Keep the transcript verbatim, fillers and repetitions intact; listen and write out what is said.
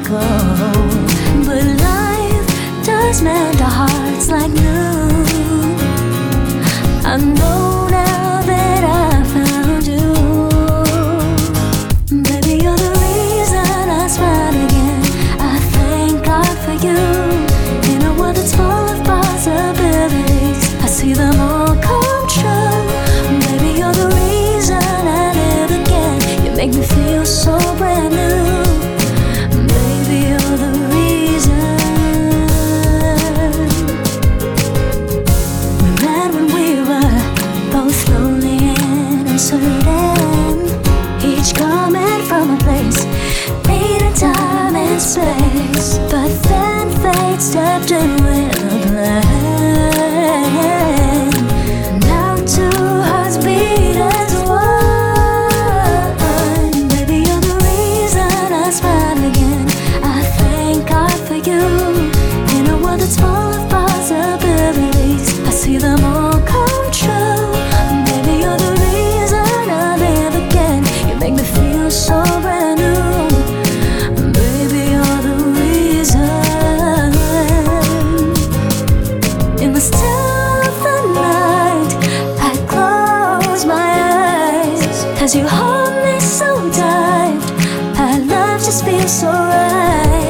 go. But life does mend our hearts like new. I know now that I found you. Baby, you're the reason I smile again. I thank God for you. In a world that's full of possibilities, I see them all come true. Baby, you're the reason I live again. You make me feel so brand new. Baby, you're the reason. We met when we were both lonely and uncertain, each coming from a place, needing time and space. But then fate stepped in with a plan. Now two hearts beat as one. Baby, you're the reason I smile again. I thank God for you. In a world that's full of possibilities, I see them all come true. Baby, you're the reason I live again. You make me feel so brand new. Baby, you're the reason. In the still of the night, I close my eyes, 'cause you hold me so tight. Our love just feels so right.